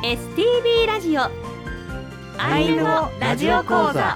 STB ラジオアイヌ語ラジオ講座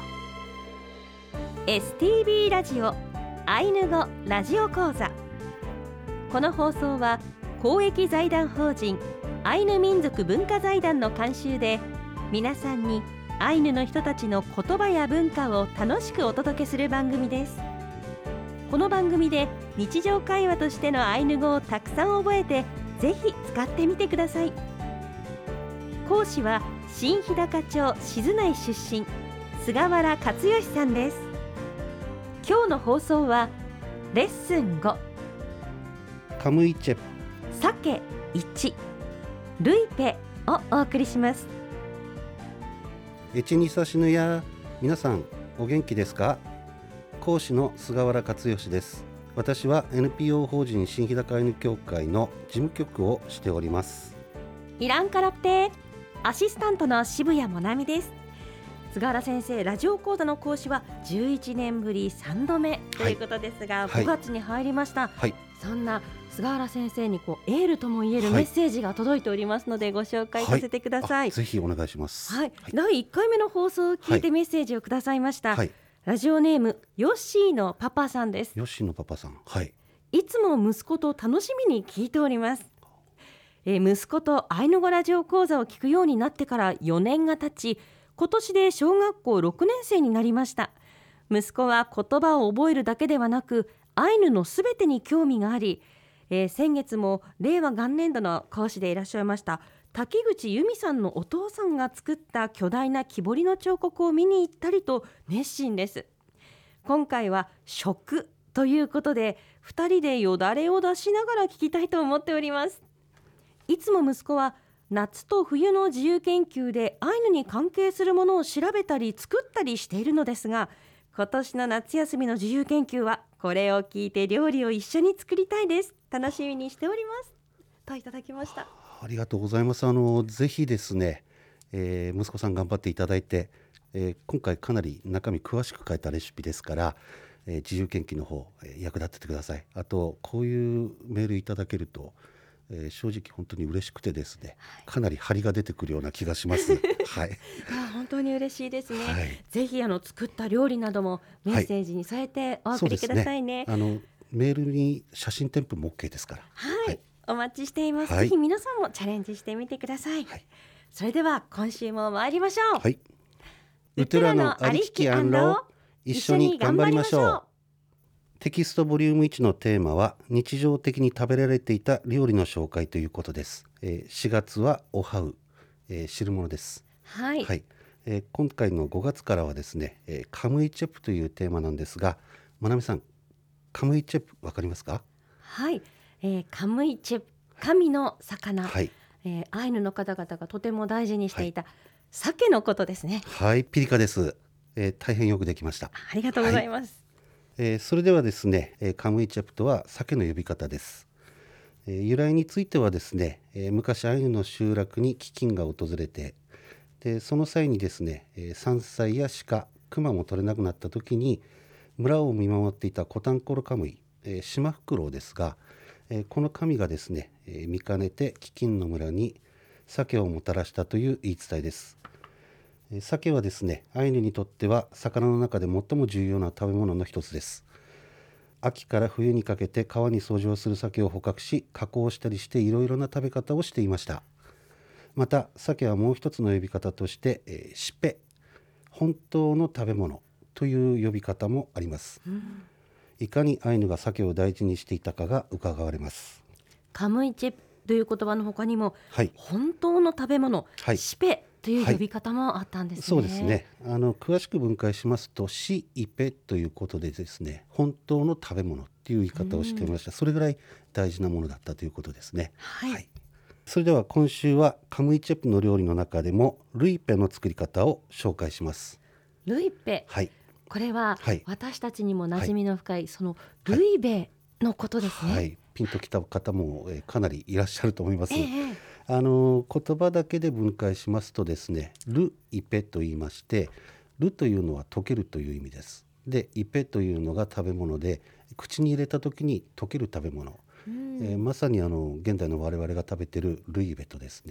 STB ラジオアイヌ語ラジオ講座。この放送は公益財団法人アイヌ民族文化財団の監修で、皆さんにアイヌの人たちの言葉や文化を楽しくお届けする番組です。この番組で日常会話としてのアイヌ語をたくさん覚えて、ぜひ使ってみてください。講師は新日高町静内出身、菅原克義さんです。今日の放送はレッスン5、 カムイチェプサケ1、ルイペをお送りします。 エチニサシヌヤ、皆さんお元気ですか？講師の菅原克義です。私は NPO 法人新日高アイヌ協会の事務局をしております。 イランカラプテアシスタントの渋谷もなみです。菅原先生、ラジオ講座の講師は11年ぶり3度目ということですが、5月に入りました、そんな菅原先生にエールともいえるメッセージが届いておりますので、ご紹介させてください。 ぜひお願いします。 第1回目の放送を聞いてメッセージをくださいました、ラジオネームヨッシーのパパさんです。 ヨッシーのパパさん、 いつも息子と楽しみに聞いております。息子とアイヌ語ラジオ講座を聞くようになってから4年が経ち、今年で小学校6年生になりました。息子は言葉を覚えるだけではなく、アイヌのすべてに興味があり、先月も令和元年度の講師でいらっしゃいました滝口由美さんのお父さんが作った巨大な木彫りの彫刻を見に行ったりと熱心です。今回は食ということで、2人でよだれを出しながら聞きたいと思っております。いつも息子は夏と冬の自由研究でアイヌに関係するものを調べたり作ったりしているのですが、今年の夏休みの自由研究はこれを聞いて料理を一緒に作りたいです。楽しみにしておりますといただきました。 ありがとうございます。ぜひですね、息子さん頑張っていただいて、今回かなり中身詳しく書いたレシピですから、自由研究の方、役立ててください。あとこういうメールいただけると、正直本当に嬉しくてですね、かなり張りが出てくるような気がします。 本当に嬉しいですね。ぜひ作った料理などもメッセージに添えてお送りくださいね。 メールに写真添付も OK ですから。 お待ちしています。ぜひ皆さんもチャレンジしてみてください。それでは今週も参りましょう。 ウトゥラのありききアンロー、一緒に頑張りましょう。テキストボリューム1のテーマは日常的に食べられていた料理の紹介ということです。4月はおはう、汁物です。今回の5月からはですね、カムイチェプというテーマなんですが、まなみさん、カムイチェプわかりますか？ カムイチェプ、神の魚、アイヌの方々がとても大事にしていた鮭のことですね。 ピリカです。大変よくできました。 ありがとうございます。 それではですね、カムイチェプとは鮭の呼び方です。由来についてはですね、昔アイヌの集落に飢饉が訪れて、でその際にですね、山菜や鹿、熊も取れなくなった時に村を見守っていたコタンコロカムイ、シマフクロウですが、この神がですね、見かねて飢饉の村に鮭をもたらしたという言い伝えです。鮭はですね、アイヌにとっては魚の中で最も重要な食べ物の一つです。秋から冬にかけて川に遡上する鮭を捕獲し、加工したりしていろいろな食べ方をしていました。また鮭はもう一つの呼び方として、シペ、本当の食べ物という呼び方もあります。いかにアイヌが鮭を大事にしていたかが伺われます。 カムイチェプという言葉の他にも、本当の食べ物、シペという呼び方もあったんですね。 そうですね。詳しく分解しますと、シイペということでですね、本当の食べ物っていう言い方をしていました。それぐらい大事なものだったということですね。それでは今週はカムイチェプの料理の中でもルイペの作り方を紹介します。 ルイペ、これは私たちにも馴染みの深いそのルイベのことですね。 ピンときた方も、かなりいらっしゃると思います。言葉だけで分解しますとですね、ルイペと言いまして、ルというのは溶けるという意味です。で、イペというのが食べ物で、口に入れた時に溶ける食べ物、まさに現代の我々が食べているルイベとですね、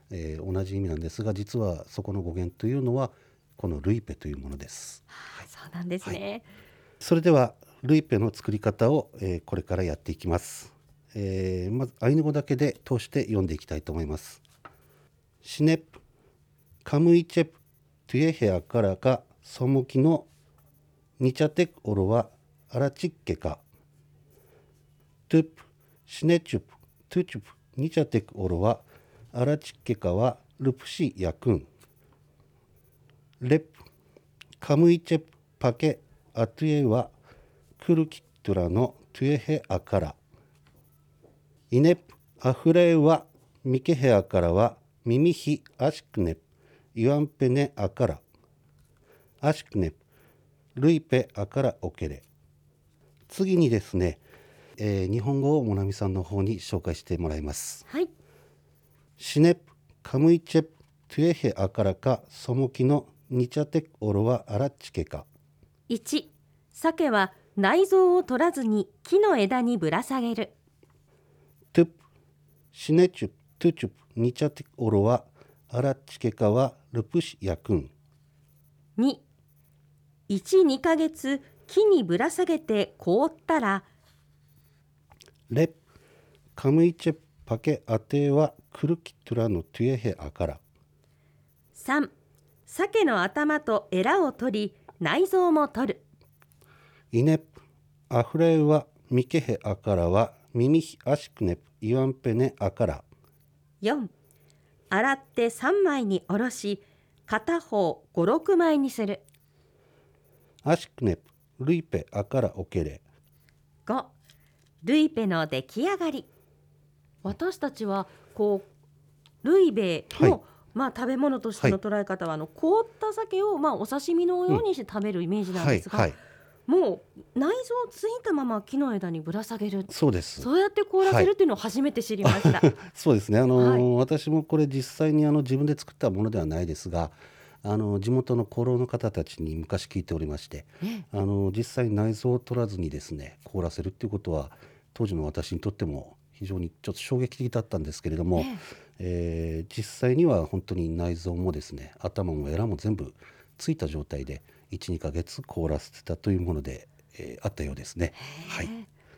同じ意味なんですが、実はそこの語源というのはこのルイペというものです。 そうなんですね。 それではルイペの作り方を、これからやっていきます。まずアイヌ語だけで通して読んでいきたいと思います。シネプカムイチェプトゥエヘアからかソムキのニチャテクオロはアラチッケかトゥプシネチュプトゥチュプニチャテクオロはアラチッケかはルプシヤクンレプカムイチェプパケアトゥエはクルキトゥラのトゥエヘアからイネプアフレはミケヘアからはミミヒアシクネプイワンペネアからアシクネプルイペアからオケレ。次にですね、日本語をモナミさんの方に紹介してもらいます。 はい。 シネプカムイチェプトゥエヘアからかソモキのニチャテクオロはアラッチケか。 1、鮭は内臓を取らずに木の枝にぶら下げる。 トゥプシネチュプトゥチュプニチャテクオロはアラッチケかはルプシヤクン。 2、1、2ヶ月木にぶら下げて凍ったら、 レプカムイチェプパケアテはクルキトゥラのトゥエヘアから。 3、鮭の頭とエラを取り内臓も取る。 イネプアフレウはミケヘアからはミミヒアシクネプイワンペネアから。 4、洗って3枚におろし片方5、6枚にする。 アシクネプルイペアからオケレ。 5、ルイペの出来上がり。私たちはルイベの、食べ物としての捉え方は、凍った鮭を、お刺身のようにして食べるイメージなんですが、もう内臓ついたまま木の枝にぶら下げる。 そうです。 そうやって凍らせるっていうのを初めて知りました。 そうですね。私もこれ実際に自分で作ったものではないですが、地元の古老の方たちに昔聞いておりまして、実際に内臓を取らずにですね凍らせるっていうことは当時の私にとっても非常にちょっと衝撃的だったんですけれども、実際には本当に内臓もですね頭もエラも全部ついた状態で 1,2 ヶ月凍らせてたというもので、あったようですね。はい。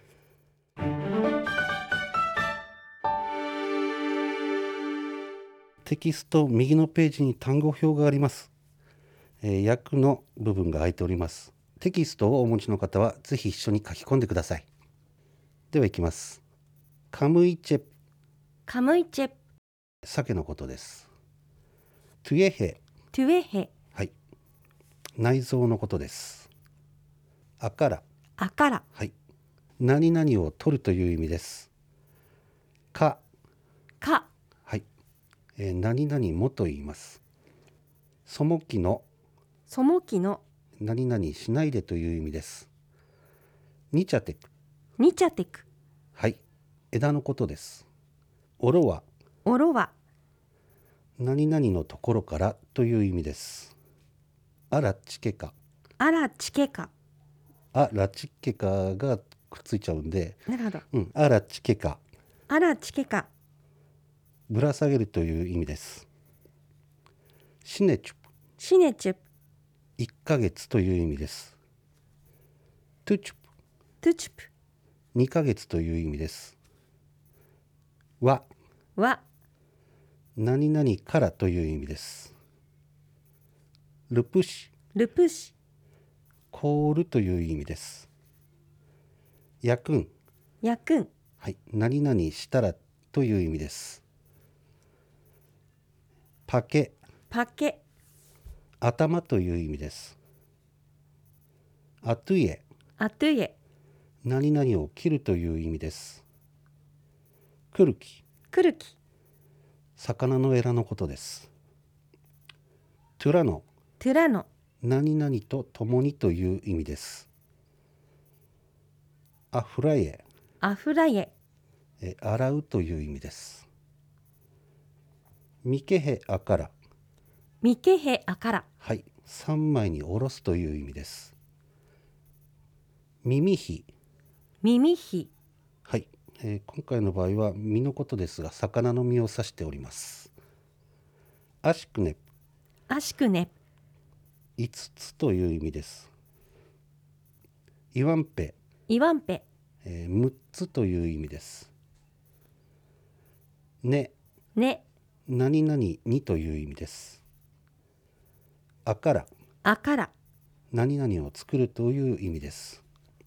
テキスト右のページに単語表があります。訳の部分が空いております。テキストをお持ちの方はぜひ一緒に書き込んでください。ではいきます。カムイチェプ、 カムイチェプ、 鮭のことです。トゥエヘ、 トゥエヘ、 はい、内臓のことです。アカラ、 アカラ、 はい、何々を取るという意味です。カ、 カ、 はい、何々もと言います。そもきの、 そもきの、 何々しないでという意味です。ニチャテク、 ニチャテク、 はい、枝のことです。オロは、 オロは、 何々のところからという意味です。アラチケカ、 アラチケカ、 アラチケカがくっついちゃうんで、 なるほど、 アラチケカ、 アラチケカ、 ぶら下げるという意味です。シネチュプ、 シネチュプ、 1ヶ月という意味です。トゥチュプ、 トゥチュプ、 2ヶ月という意味です。は、 は、 何々からという意味です。ルプシ、 ルプシ、 凍るという意味です。ヤクン、 ヤクン、 はい、何々したらという意味です。パケ、 パケ、 頭という意味です。アトゥイエ、 アトゥエ、 何々を切るという意味です。クルキ、 クルキ、 魚のエラのことです。トゥラノ、 トゥラノ、 何々と共にという意味です。アフライエ、 アフライエ、 洗うという意味です。ミケヘアから、 ミケヘアカラ、 はい、3枚におろすという意味です。ミミヒ、 ミミヒ、 はい、今回の場合は身のことですが魚の身を指しております。 アシクネアシクネ、 5つという意味です。イワンペ、 イワンペ、 6つという意味です。ね、 ね、 何々にという意味です。あからあから、 何々を作るという意味です。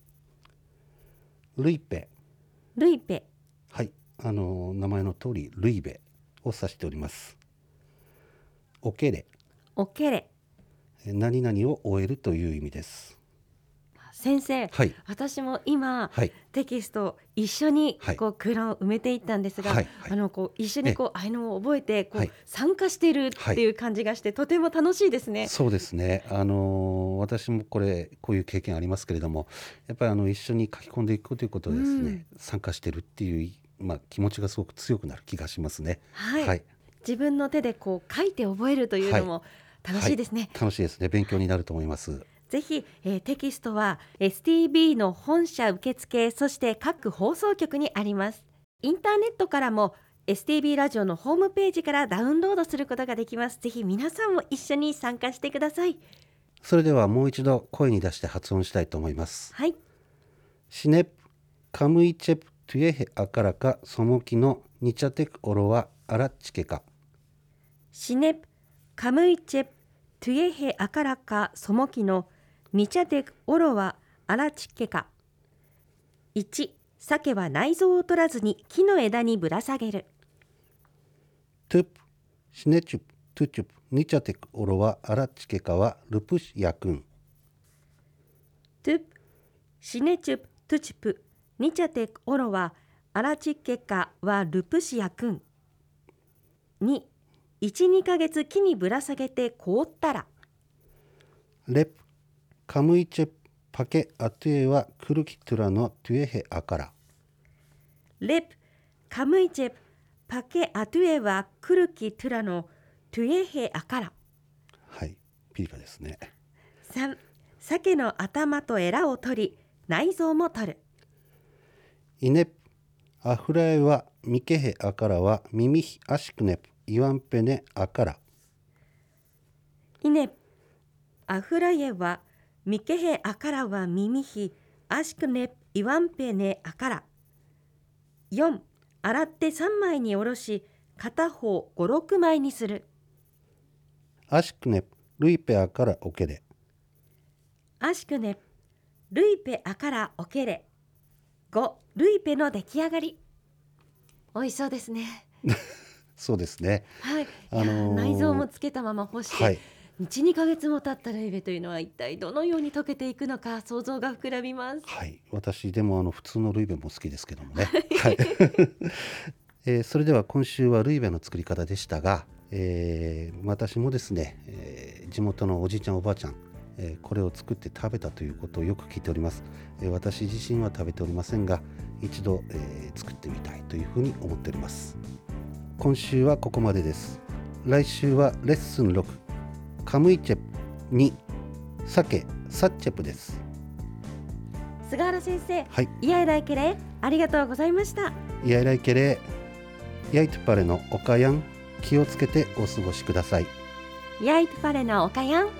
ルイペ、 ルイペ、 はい、名前の通りルイベを指しております。オケレ、 オケレ。 何々を終えるという意味です。 先生、 はい、 私も今、 はい、 テキスト一緒にはい空欄を埋めていったんですが、 はいはい一緒にアイヌ語を覚えてはい参加しているっていう感じがして、とても楽しいですね。 そうですね。私もこういう経験ありますけれども、やっぱり一緒に書き込んでいくということでですね、参加しているっていう、気持ちがすごく強くなる気がしますね。 はい、 はい、 自分の手で書いて覚えるというのも楽しいですね。 楽しいですね。勉強になると思います。 ぜひ、テキストは STB の本社受付、そして各放送局にあります。インターネットからも STB ラジオのホームページからダウンロードすることができます。ぜひ皆さんも一緒に参加してください。 それではもう一度声に出して発音したいと思います。 はい。 シネプカムイチェプトゥエヘアカラカソモキのニチャテクオロワアラッチケカ。 シネプカムイチェプトゥエヘアカラカソモキのニチャテクオロワアラチケカ。1、鮭は内臓を取らずに木の枝にぶら下げる。 トゥプシネチュプトゥチュプニチャテクオロワアラッチケカはルプシヤクン。 トゥプシネチュプトゥチュプニチャテクオロワアラチケカはルプシヤクン。2、1、2ヶ月木にぶら下げて凍ったら。 レプカムイチェプパケアトゥエはクルキトゥラのトゥエヘアカラ。 レプカムイチェプパケアトゥエはクルキトゥラのトゥエヘアカラ。 はい、ピリカですね。 3、鮭の頭とエラを取り内臓も取る。 イネプアフラエはミケヘアカラはミミヒアシクネプイワンペネアカラ。 イネプアフラエはミケヘアカラはミミヒアシクネプイワンペネアカラ。4、洗って3枚におろし片方5、6枚にする。 アシクネプルイペアカラオケレ。 アシクネプルイペアカラオケレ。5、ルイペの出来上がり。美味しそうですね。 そうですね。 はい、内臓もつけたまま干して、 はい、 1、2ヶ月も経ったルイベというのは一体どのように溶けていくのか想像が膨らみます。 はい、私でも普通のルイベも好きですけどもね。はいそれでは今週はルイベの作り方でしたが、私もですね、地元のおじいちゃんおばあちゃん、これを作って食べたということをよく聞いております。私自身は食べておりませんが一度、作ってみたいというふうに思っております。今週はここまでです。来週はレッスン6カムイチェプ2鮭サッチェプです。 菅原先生、 はい、 イヤイライケレありがとうございました。 イヤイライケレヤイトパレのおかやん気をつけてお過ごしください。 ヤイトパレのおかやん